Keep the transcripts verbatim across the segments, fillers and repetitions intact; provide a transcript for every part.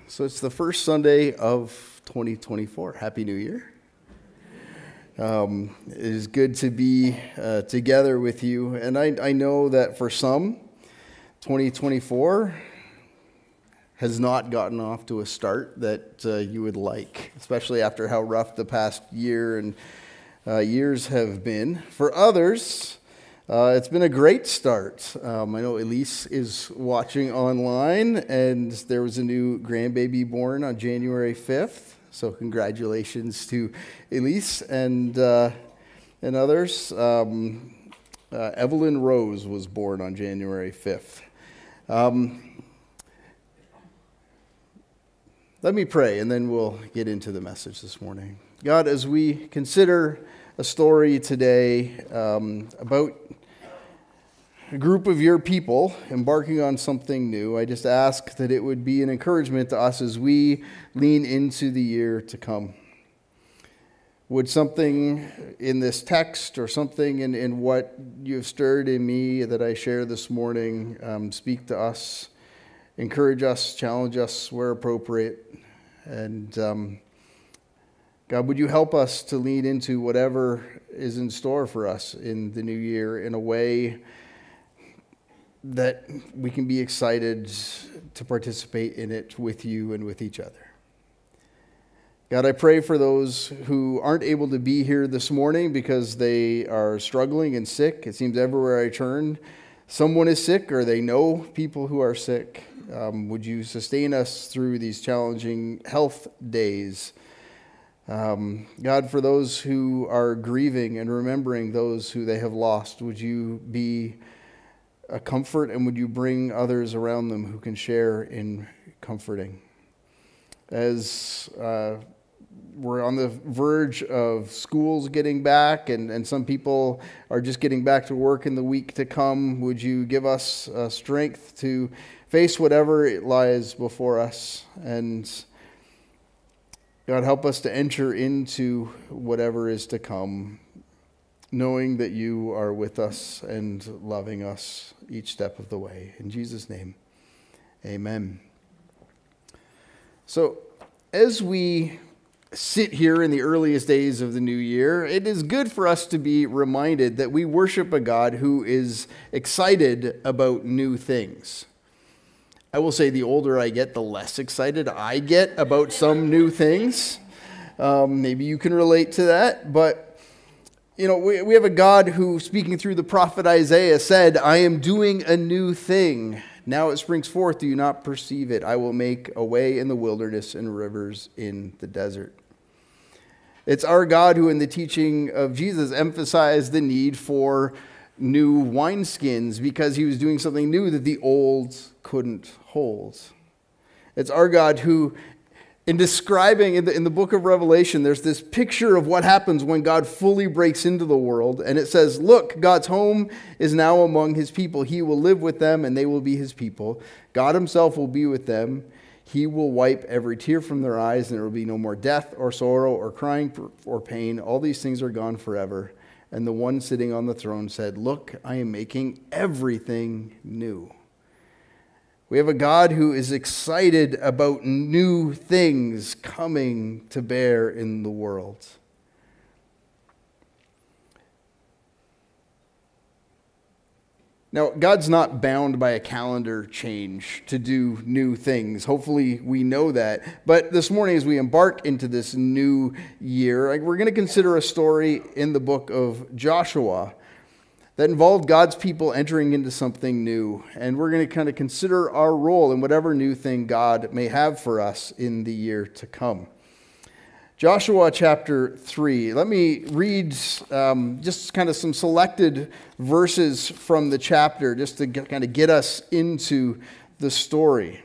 So it's the first Sunday of twenty twenty-four. Happy New Year. Um, it is good to be uh, together with you. And I, I know that for some, twenty twenty-four has not gotten off to a start that uh, you would like, especially after how rough the past year and uh, years have been. For others, Uh, it's been a great start. Um, I know Elise is watching online, and there was a new grandbaby born on January fifth. So congratulations to Elise and uh, and others. Um, uh, Evelyn Rose was born on January fifth. Um, let me pray, and then we'll get into the message this morning. God, as we consider a story today um, about a group of your people embarking on something new, I just ask that it would be an encouragement to us as we lean into the year to come. Would something in this text or something in, in what you have stirred in me that I share this morning um, speak to us, encourage us, challenge us where appropriate. And um, God, would you help us to lean into whatever is in store for us in the new year in a way that we can be excited to participate in it with you and with each other. God, I pray for those who aren't able to be here this morning because they are struggling and sick. It seems everywhere I turn, someone is sick or they know people who are sick. Um, would you sustain us through these challenging health days? Um, God, for those who are grieving and remembering those who they have lost, would you be a comfort, and would you bring others around them who can share in comforting? As uh, we're on the verge of schools getting back, and, and some people are just getting back to work in the week to come, would you give us uh, strength to face whatever it lies before us? And God, help us to enter into whatever is to come, knowing that you are with us and loving us each step of the way. In Jesus' name, amen. So, as we sit here in the earliest days of the new year, it is good for us to be reminded that we worship a God who is excited about new things. I will say the older I get, the less excited I get about some new things. Um, maybe you can relate to that, but you know, we, we have a God who, speaking through the prophet Isaiah, said, I am doing a new thing. Now it springs forth. Do you not perceive it? I will make a way in the wilderness and rivers in the desert. It's our God who, in the teaching of Jesus, emphasized the need for new wineskins because he was doing something new that the old couldn't hold. It's our God who, in describing, in the, in the book of Revelation, there's this picture of what happens when God fully breaks into the world. And it says, look, God's home is now among his people. He will live with them and they will be his people. God himself will be with them. He will wipe every tear from their eyes, and there will be no more death or sorrow or crying or pain. All these things are gone forever. And the one sitting on the throne said, look, I am making everything new. We have a God who is excited about new things coming to bear in the world. Now, God's not bound by a calendar change to do new things. Hopefully, we know that. But this morning, as we embark into this new year, we're going to consider a story in the book of Joshua that involved God's people entering into something new. And we're going to kind of consider our role in whatever new thing God may have for us in the year to come. Joshua chapter three. Let me read um, just kind of some selected verses from the chapter just to get, kind of get us into the story.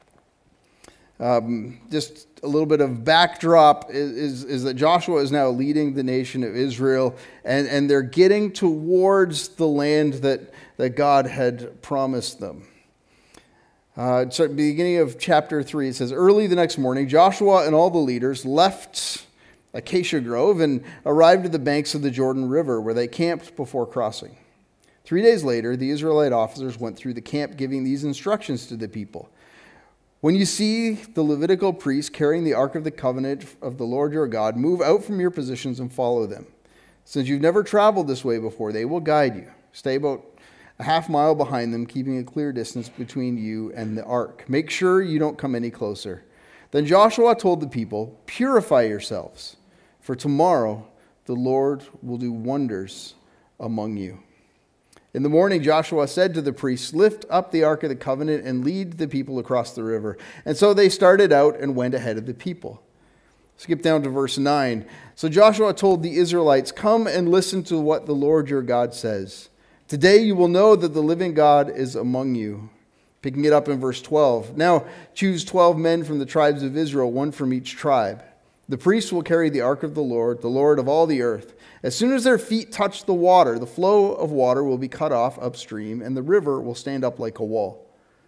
Um, just a little bit of backdrop is, is, is that Joshua is now leading the nation of Israel, and, and they're getting towards the land that, that God had promised them. Uh, so at the beginning of chapter three, it says, early the next morning, Joshua and all the leaders left Acacia Grove and arrived at the banks of the Jordan River, where they camped before crossing. Three days later, the Israelite officers went through the camp giving these instructions to the people. When you see the Levitical priests carrying the Ark of the Covenant of the Lord your God, move out from your positions and follow them. Since you've never traveled this way before, they will guide you. Stay about a half mile behind them, keeping a clear distance between you and the ark. Make sure you don't come any closer. Then Joshua told the people, purify yourselves, for tomorrow the Lord will do wonders among you. In the morning, Joshua said to the priests, lift up the Ark of the Covenant and lead the people across the river. And so they started out and went ahead of the people. Skip down to verse nine. So Joshua told the Israelites, come and listen to what the Lord your God says. Today you will know that the living God is among you. Picking it up in verse twelve. Now choose twelve men from the tribes of Israel, one from each tribe. The priests will carry the ark of the Lord, the Lord of all the earth. As soon as their feet touch the water, the flow of water will be cut off upstream, and the river will stand up like a wall.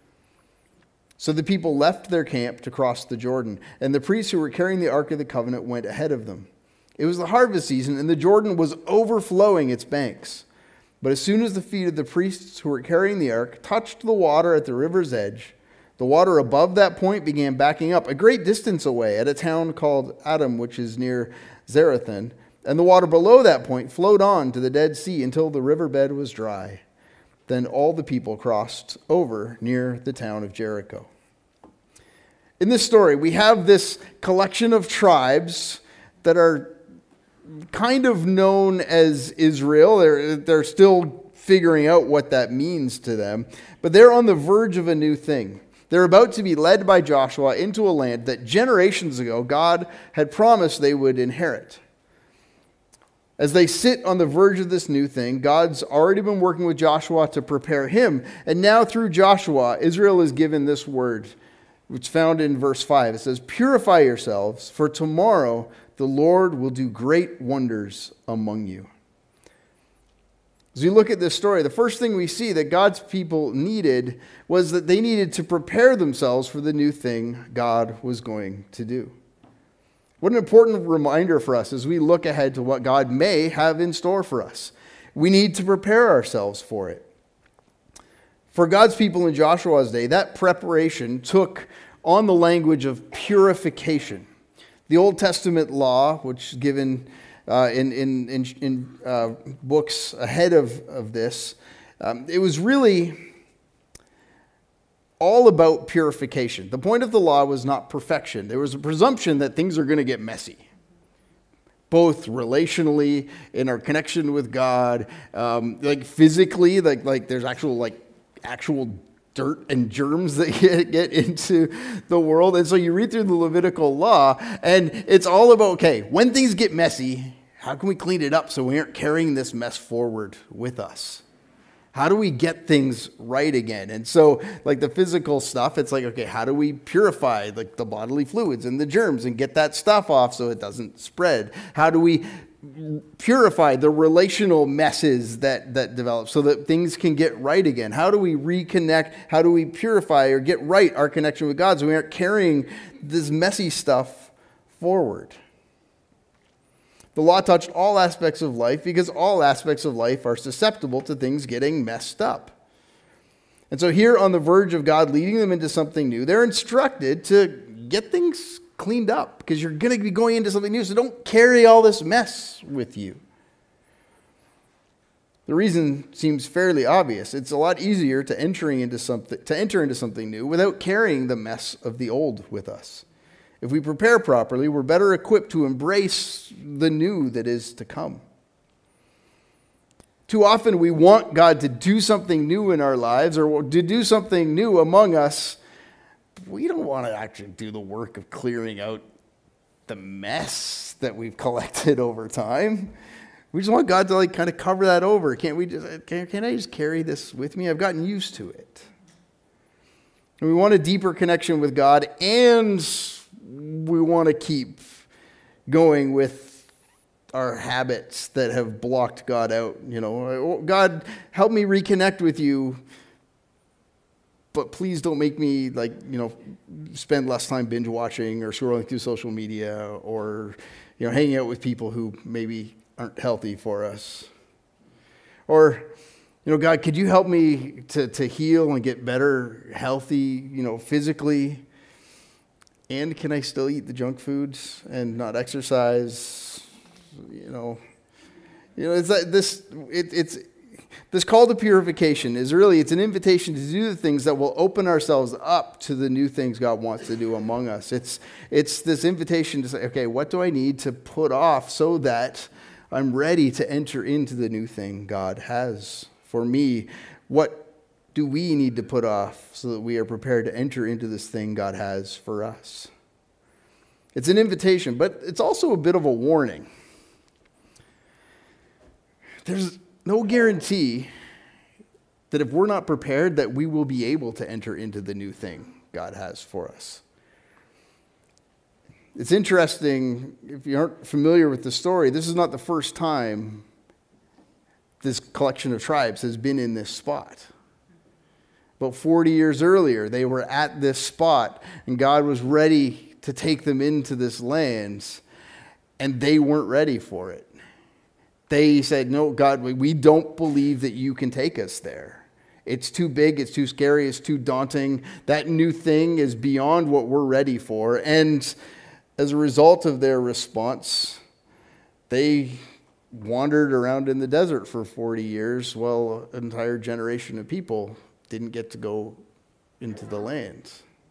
So the people left their camp to cross the Jordan, and the priests who were carrying the Ark of the Covenant went ahead of them. It was the harvest season, and the Jordan was overflowing its banks. But as soon as the feet of the priests who were carrying the ark touched the water at the river's edge, the water above that point began backing up a great distance away at a town called Adam, which is near Zarethan, and the water below that point flowed on to the Dead Sea until the riverbed was dry. Then all the people crossed over near the town of Jericho. In this story, we have this collection of tribes that are kind of known as Israel. They're, they're still figuring out what that means to them, but they're on the verge of a new thing. They're about to be led by Joshua into a land that generations ago God had promised they would inherit. As they sit on the verge of this new thing, God's already been working with Joshua to prepare him. And now through Joshua, Israel is given this word, which is found in verse five. It says, purify yourselves, for tomorrow the Lord will do great wonders among you. As we look at this story, the first thing we see that God's people needed was that they needed to prepare themselves for the new thing God was going to do. What an important reminder for us as we look ahead to what God may have in store for us. We need to prepare ourselves for it. For God's people in Joshua's day, that preparation took on the language of purification. The Old Testament law, which is given uh, in, in, in, in uh, books ahead of, of this, um, it was really all about purification. The point of the law was not perfection. There was a presumption that things are going to get messy, both relationally, in our connection with God, um, like physically, like like there's actual like actual dirt and germs that get, get into the world. And so you read through the Levitical law, and it's all about, okay, when things get messy, how can we clean it up so we aren't carrying this mess forward with us? How do we get things right again? And so, like the physical stuff, it's like, okay, how do we purify like the bodily fluids and the germs and get that stuff off so it doesn't spread? How do we purify the relational messes that, that develop so that things can get right again? How do we reconnect? How do we purify or get right our connection with God so we aren't carrying this messy stuff forward? The law touched all aspects of life because all aspects of life are susceptible to things getting messed up. And so here on the verge of God leading them into something new, they're instructed to get things cleaned up because you're going to be going into something new, so don't carry all this mess with you. The reason seems fairly obvious. It's a lot easier to entering into something to enter into something new without carrying the mess of the old with us. If we prepare properly, we're better equipped to embrace the new that is to come. Too often we want God to do something new in our lives or to do something new among us. We don't want to actually do the work of clearing out the mess that we've collected over time. We just want God to like kind of cover that over. Can't we just, can, can I just carry this with me? I've gotten used to it. And we want a deeper connection with God, and we want to keep going with our habits that have blocked God out. You know, God, help me reconnect with you, but please don't make me like, you know, spend less time binge watching or scrolling through social media or, you know, hanging out with people who maybe aren't healthy for us. Or, you know, God, could you help me to, to heal and get better, healthy, you know, physically? And can I still eat the junk foods and not exercise? You know, you know, it's like this. It, it's this call to purification is really it's an invitation to do the things that will open ourselves up to the new things God wants to do among us. It's it's this invitation to say, okay, what do I need to put off so that I'm ready to enter into the new thing God has for me? What do we need to put off so that we are prepared to enter into this thing God has for us? It's an invitation, but it's also a bit of a warning. There's no guarantee that if we're not prepared that we will be able to enter into the new thing God has for us. It's interesting, if you aren't familiar with the story, this is not the first time this collection of tribes has been in this spot. About forty years earlier, they were at this spot, and God was ready to take them into this land, and they weren't ready for it. They said, no, God, we don't believe that you can take us there. It's too big, it's too scary, it's too daunting. That new thing is beyond what we're ready for. And as a result of their response, they wandered around in the desert for forty years while an entire generation of people didn't get to go into the land.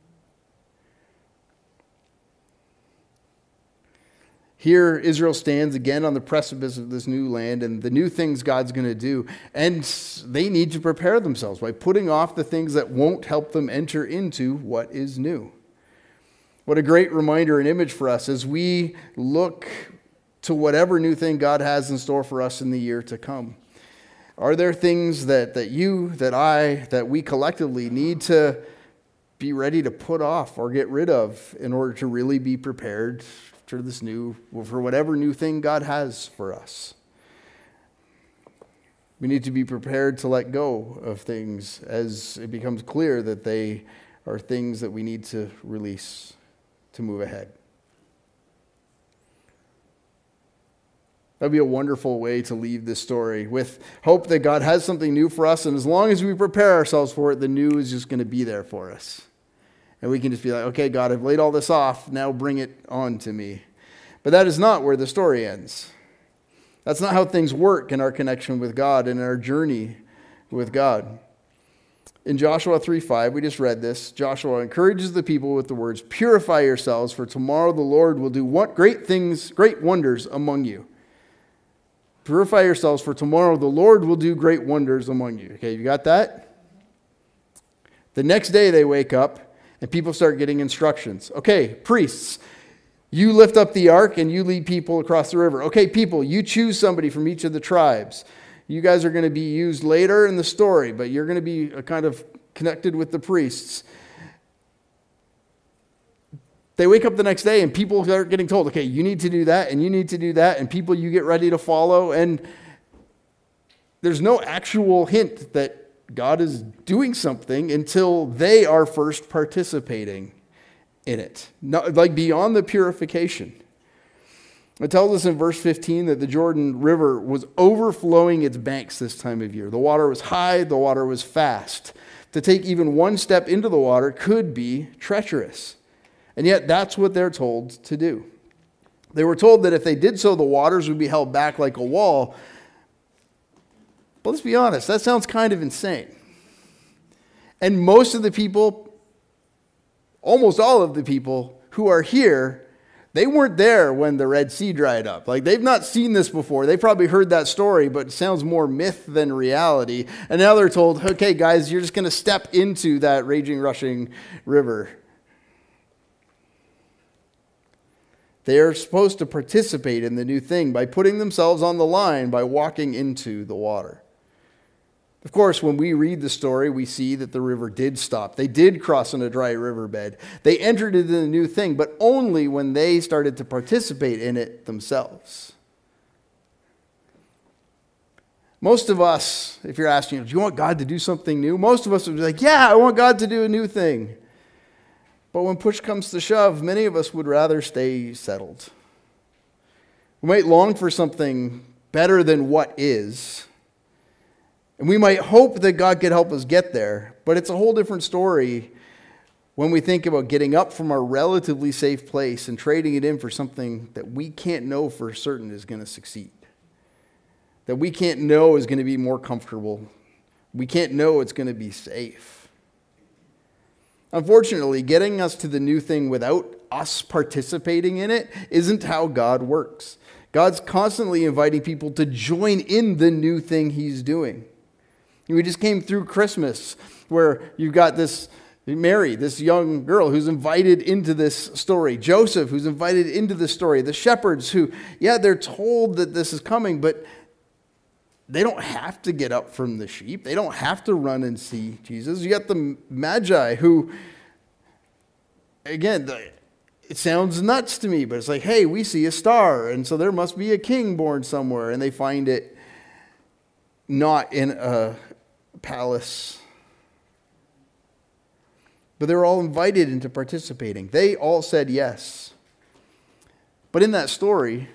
Here, Israel stands again on the precipice of this new land and the new things God's going to do. And they need to prepare themselves by putting off the things that won't help them enter into what is new. What a great reminder and image for us as we look to whatever new thing God has in store for us in the year to come. Are there things that, that you, that I, that we collectively need to be ready to put off or get rid of in order to really be prepared for this new, for whatever new thing God has for us? We need to be prepared to let go of things as it becomes clear that they are things that we need to release to move ahead. That'd be a wonderful way to leave this story, with hope that God has something new for us, and as long as we prepare ourselves for it, the new is just going to be there for us. And we can just be like, okay, God, I've laid all this off, now bring it on to me. But that is not where the story ends. That's not how things work in our connection with God and in our journey with God. In Joshua three five, we just read this. Joshua encourages the people with the words, "Purify yourselves, for tomorrow the Lord will do what great things, great wonders among you." Purify yourselves, for tomorrow the Lord will do great wonders among you. Okay, you got that? The next day they wake up and people start getting instructions. Okay, priests, you lift up the ark and you lead people across the river. Okay, people, you choose somebody from each of the tribes. You guys are going to be used later in the story, but you're going to be kind of connected with the priests. They wake up the next day and people are getting told, okay, you need to do that and you need to do that, and people you get ready to follow. And there's no actual hint that God is doing something until they are first participating in it, not, like beyond the purification. It tells us in verse fifteen that the Jordan River was overflowing its banks this time of year. The water was high, the water was fast. To take even one step into the water could be treacherous. And yet that's what they're told to do. They were told that if they did so, the waters would be held back like a wall. But let's be honest, that sounds kind of insane. And most of the people, almost all of the people who are here, they weren't there when the Red Sea dried up. Like, they've not seen this before. They probably heard that story, but it sounds more myth than reality. And now they're told, okay, guys, you're just going to step into that raging, rushing river. They are supposed to participate in the new thing by putting themselves on the line, by walking into the water. Of course, when we read the story, we see that the river did stop. They did cross on a dry riverbed. They entered into the new thing, but only when they started to participate in it themselves. Most of us, if you're asking, do you want God to do something new? Most of us would be like, yeah, I want God to do a new thing. But when push comes to shove, many of us would rather stay settled. We might long for something better than what is. And we might hope that God could help us get there. But it's a whole different story when we think about getting up from our relatively safe place and trading it in for something that we can't know for certain is going to succeed, that we can't know is going to be more comfortable, we can't know it's going to be safe. Unfortunately, getting us to the new thing without us participating in it isn't how God works. God's constantly inviting people to join in the new thing he's doing. We just came through Christmas where you've got this Mary, this young girl who's invited into this story. Joseph, who's invited into the story. The shepherds who, yeah, they're told that this is coming, but they don't have to get up from the sheep. They don't have to run and see Jesus. You got the Magi who, again, the, it sounds nuts to me, but it's like, hey, we see a star, and so there must be a king born somewhere, and they find it not in a palace. But they were all invited into participating. They all said yes. But in that story,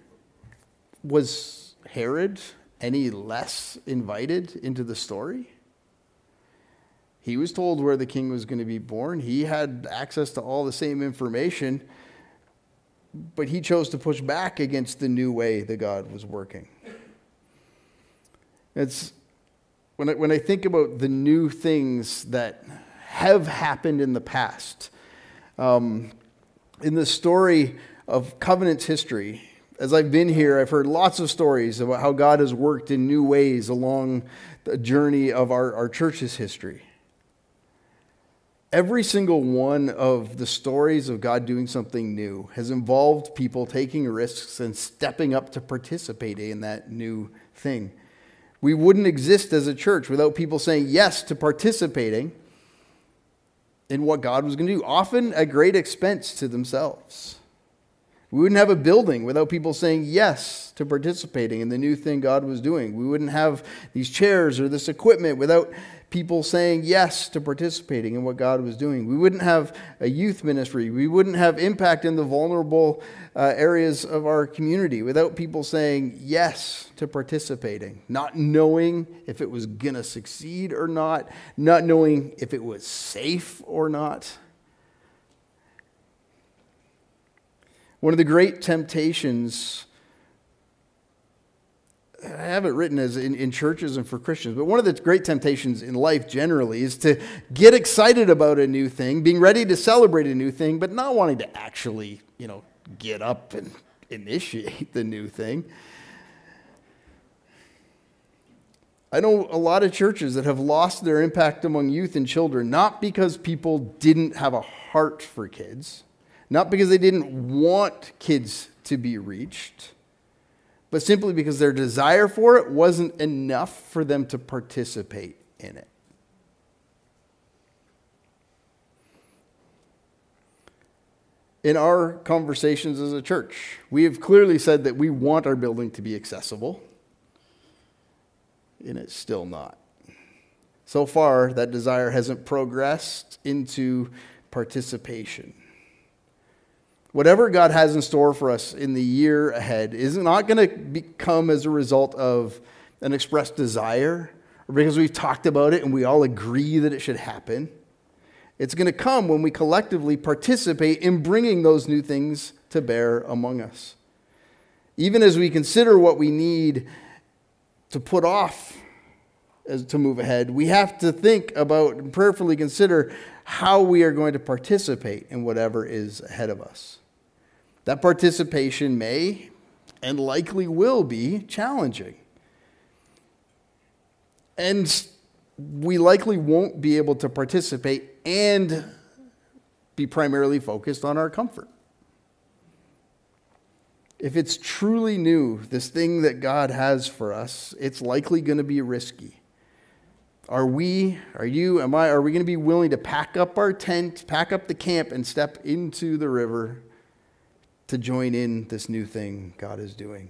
was Herod any less invited into the story? He was told where the king was going to be born. He had access to all the same information, but he chose to push back against the new way that God was working. It's when I, when I think about the new things that have happened in the past. Um, in the story of covenant history, as I've been here, I've heard lots of stories about how God has worked in new ways along the journey of our, our church's history. Every single one of the stories of God doing something new has involved people taking risks and stepping up to participate in that new thing. We wouldn't exist as a church without people saying yes to participating in what God was going to do, often at great expense to themselves. We wouldn't have a building without people saying yes to participating in the new thing God was doing. We wouldn't have these chairs or this equipment without people saying yes to participating in what God was doing. We wouldn't have a youth ministry. We wouldn't have impact in the vulnerable uh, areas of our community without people saying yes to participating, not knowing if it was going to succeed or not, not knowing if it was safe or not. One of the great temptations, I have it written as in, in churches and for Christians, but one of the great temptations in life generally is to get excited about a new thing, being ready to celebrate a new thing, but not wanting to actually, you know, get up and initiate the new thing. I know a lot of churches that have lost their impact among youth and children, not because people didn't have a heart for kids, not because they didn't want kids to be reached, but simply because their desire for it wasn't enough for them to participate in it. In our conversations as a church, we have clearly said that we want our building to be accessible, and it's still not. So far, that desire hasn't progressed into participation. Whatever God has in store for us in the year ahead is not going to come as a result of an expressed desire or because we've talked about it and we all agree that it should happen. It's going to come when we collectively participate in bringing those new things to bear among us. Even as we consider what we need to put off as to move ahead, we have to think about and prayerfully consider how we are going to participate in whatever is ahead of us. That participation may and likely will be challenging. And we likely won't be able to participate and be primarily focused on our comfort. If it's truly new, this thing that God has for us, it's likely going to be risky. Are we, are you, am I, are we going to be willing to pack up our tent, pack up the camp, and step into the river to join in this new thing God is doing?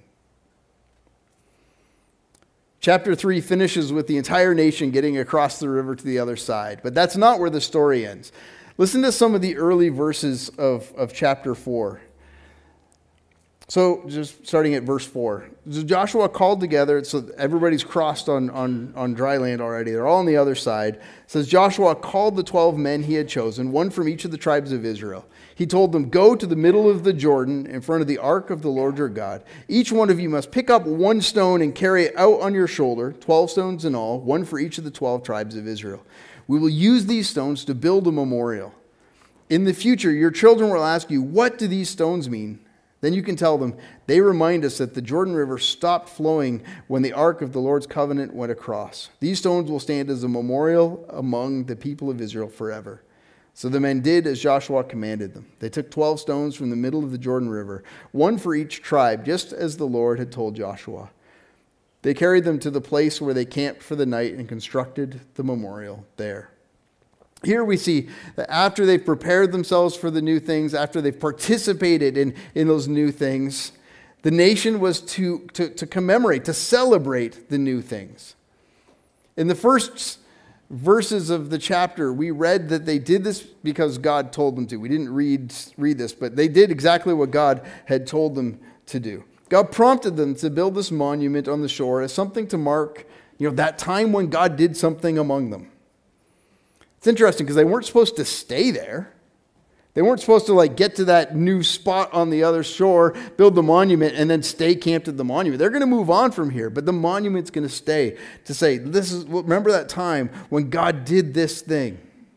Chapter three finishes with the entire nation getting across the river to the other side, but that's not where the story ends. Listen to some of the early verses of, of chapter four. So just starting at verse four. So Joshua called together, so everybody's crossed on, on, on dry land already. They're all on the other side. It says Joshua called the twelve men he had chosen, one from each of the tribes of Israel. He told them, go to the middle of the Jordan in front of the ark of the Lord your God. Each one of you must pick up one stone and carry it out on your shoulder, twelve stones in all, one for each of the twelve tribes of Israel. We will use these stones to build a memorial. In the future, your children will ask you, what do these stones mean? Then you can tell them, they remind us that the Jordan River stopped flowing when the ark of the Lord's covenant went across. These stones will stand as a memorial among the people of Israel forever. So the men did as Joshua commanded them. They took twelve stones from the middle of the Jordan River, one for each tribe, just as the Lord had told Joshua. They carried them to the place where they camped for the night and constructed the memorial there. Here we see that after they've prepared themselves for the new things, after they've participated in, in those new things, the nation was to, to, to commemorate, to celebrate the new things. In the first verses of the chapter, we read that they did this because God told them to. We didn't read, read this, but they did exactly what God had told them to do. God prompted them to build this monument on the shore as something to mark, you know, that time when God did something among them. It's interesting because they weren't supposed to stay there. They weren't supposed to like get to that new spot on the other shore, build the monument, and then stay camped at the monument. They're going to move on from here, but the monument's going to stay to say, "This is remember that time when God did this thing."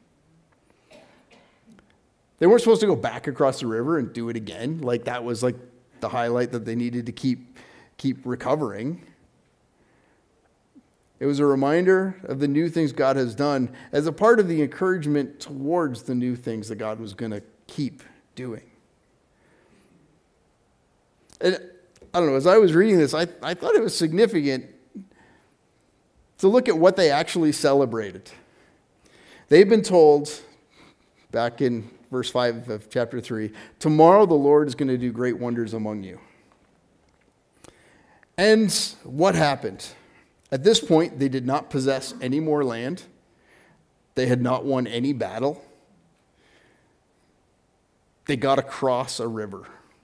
They weren't supposed to go back across the river and do it again. Like that was like the highlight that they needed to keep keep recovering. It was a reminder of the new things God has done as a part of the encouragement towards the new things that God was going to keep doing. And I don't know, as I was reading this, I, I thought it was significant to look at what they actually celebrated. They've been told, back in verse five of chapter three, tomorrow the Lord is going to do great wonders among you. And what happened? At this point, they did not possess any more land. They had not won any battle. They got across a river.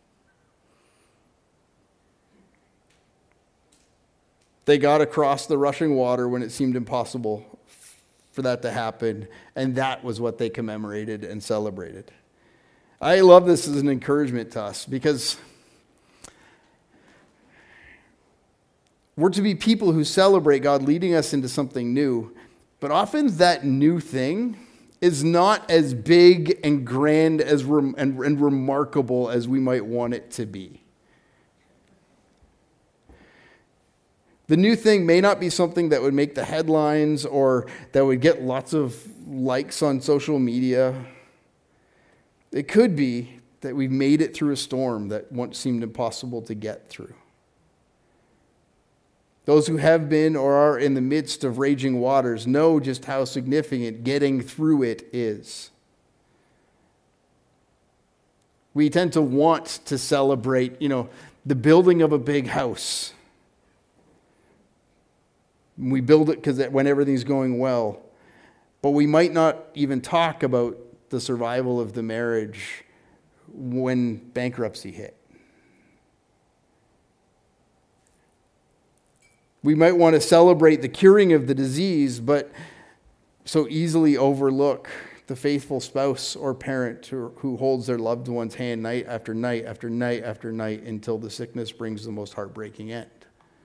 They got across the rushing water when it seemed impossible for that to happen, and that was what they commemorated and celebrated. I love this as an encouragement to us because we're to be people who celebrate God leading us into something new, but often that new thing is not as big and grand as rem- and, and remarkable as we might want it to be. The new thing may not be something that would make the headlines or that would get lots of likes on social media. It could be that we've made it through a storm that once seemed impossible to get through. Those who have been or are in the midst of raging waters know just how significant getting through it is. We tend to want to celebrate, you know, the building of a big house. We build it because when everything's going well. But we might not even talk about the survival of the marriage when bankruptcy hit. We might want to celebrate the curing of the disease, but so easily overlook the faithful spouse or parent who, who holds their loved one's hand night after night after night after night until the sickness brings the most heartbreaking end.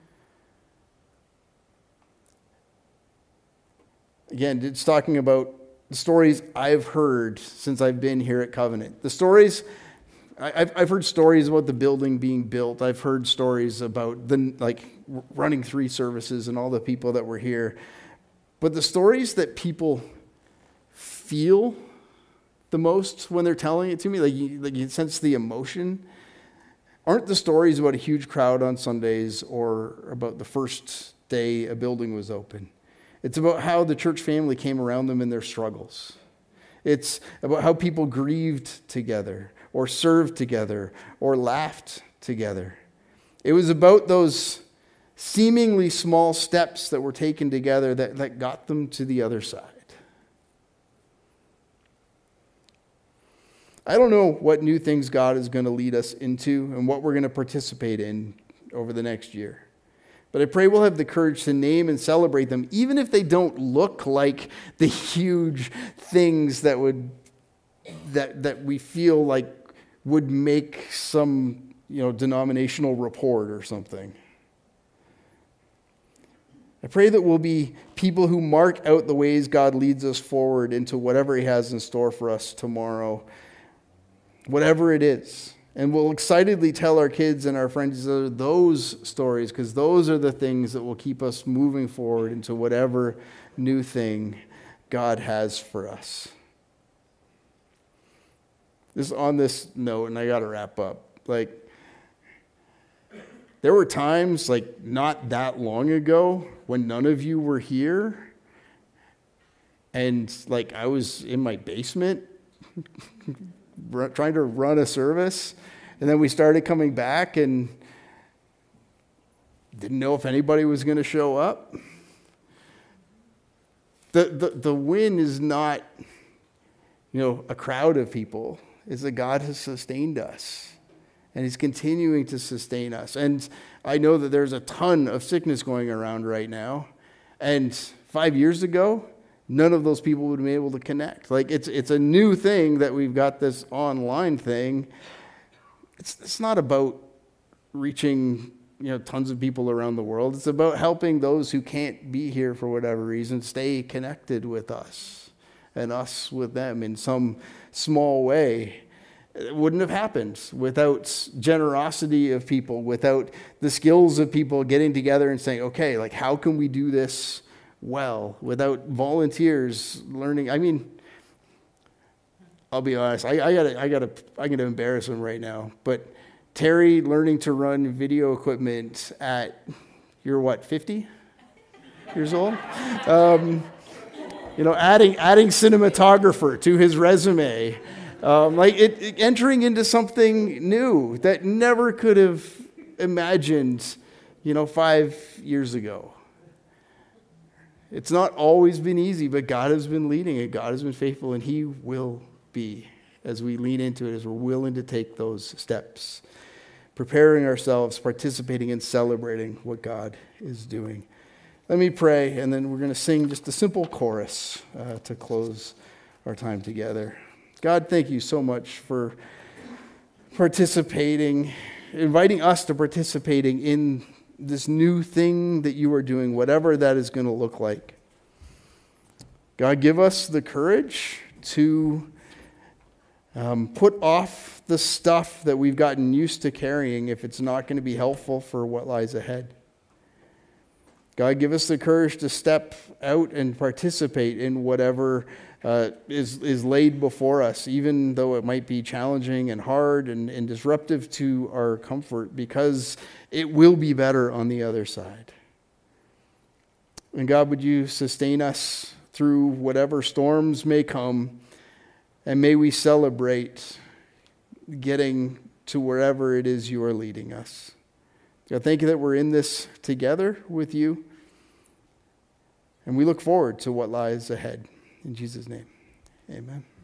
Again, it's talking about the stories I've heard since I've been here at Covenant. The stories, I've, I've heard stories about the building being built. I've heard stories about the like running three services and all the people that were here. But the stories that people feel the most when they're telling it to me, like you, like you sense the emotion, aren't the stories about a huge crowd on Sundays or about the first day a building was open. It's about how the church family came around them in their struggles. It's about how people grieved together or served together or laughed together. It was about those seemingly small steps that were taken together that, that got them to the other side. I don't know what new things God is going to lead us into and what we're going to participate in over the next year. But I pray we'll have the courage to name and celebrate them, even if they don't look like the huge things that would that that we feel like would make some, you know, denominational report or something. I pray that we'll be people who mark out the ways God leads us forward into whatever He has in store for us tomorrow, whatever it is. And we'll excitedly tell our kids and our friends those stories, because those are the things that will keep us moving forward into whatever new thing God has for us. This on this note, and I got to wrap up. Like, there were times, like not that long ago, when none of you were here, and like I was in my basement trying to run a service, and then we started coming back and didn't know if anybody was going to show up. The, the the win is not, you know, a crowd of people. It's that God has sustained us, and He's continuing to sustain us. And I know that there's a ton of sickness going around right now, and five years ago, none of those people would have been able to connect. Like, it's it's a new thing that we've got this online thing. It's it's not about reaching, you know, tons of people around the world. It's about helping those who can't be here for whatever reason stay connected with us, and us with them in some small way. It wouldn't have happened without generosity of people, without the skills of people getting together and saying, okay, like, how can we do this well, without volunteers learning. I mean, I'll be honest, I, I gotta, I gotta, I'm gonna embarrass him right now, but Terry learning to run video equipment at, you're what, fifty years old? Um, you know, adding, adding cinematographer to his resume, um, like it, it, entering into something new that never could have imagined, you know, five years ago. It's not always been easy, but God has been leading it. God has been faithful, and He will be as we lean into it, as we're willing to take those steps, preparing ourselves, participating and celebrating what God is doing. Let me pray, and then we're going to sing just a simple chorus uh, to close our time together. God, thank you so much for participating, inviting us to participating in this new thing that you are doing, whatever that is going to look like. God, give us the courage to um, put off the stuff that we've gotten used to carrying if it's not going to be helpful for what lies ahead. God, give us the courage to step out and participate in whatever uh, is, is laid before us, even though it might be challenging and hard and, and disruptive to our comfort, because it will be better on the other side. And God, would you sustain us through whatever storms may come, and may we celebrate getting to wherever it is you are leading us. God, thank you that we're in this together with you, and we look forward to what lies ahead. In Jesus' name, amen.